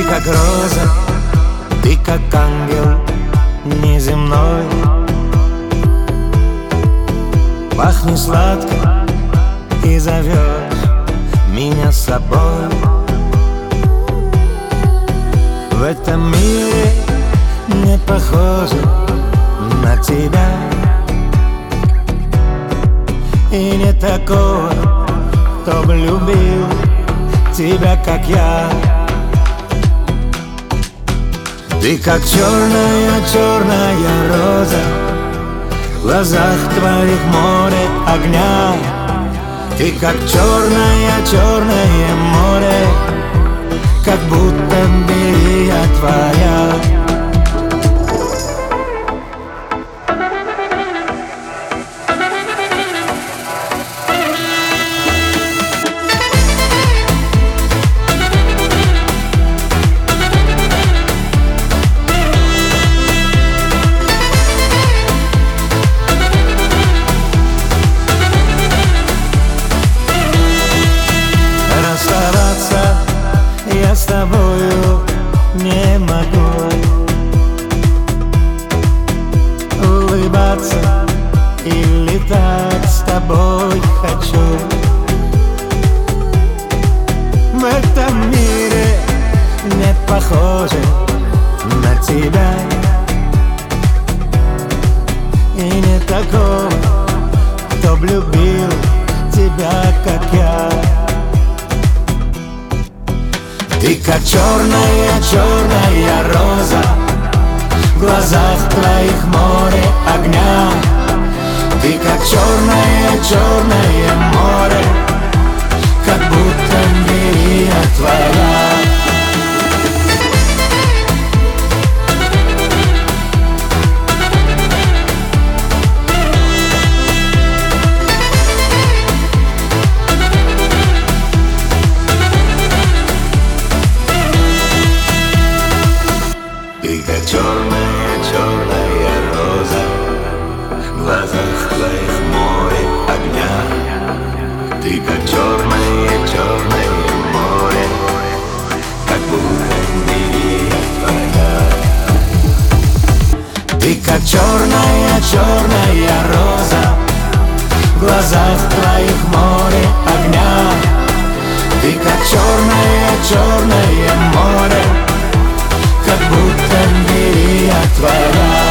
как роза, ты как ангел неземной. Пахнешь сладко и зовешь меня с собой. В этом мире не похоже на тебя, и не такого, кто бы любил тебя, как я. Ты как черная роза, в глазах твоих море огня. Ты как черное море, как будто бы я твоя. Я с тобою не могу улыбаться и летать с тобой хочу. В этом мире нет похоже на тебя, и не такого, кто б любил тебя, как я. Ты как черная роза, в глазах твоих море огня. Ты как черное море, как будто мрия твоя. Ты как черная роза, в глазах твоих море огня. Ты как черное море, как будто мрия твоя. Ты как черная роза, в глазах твоих море огня. Ты как черное море, как будто мрия твоя.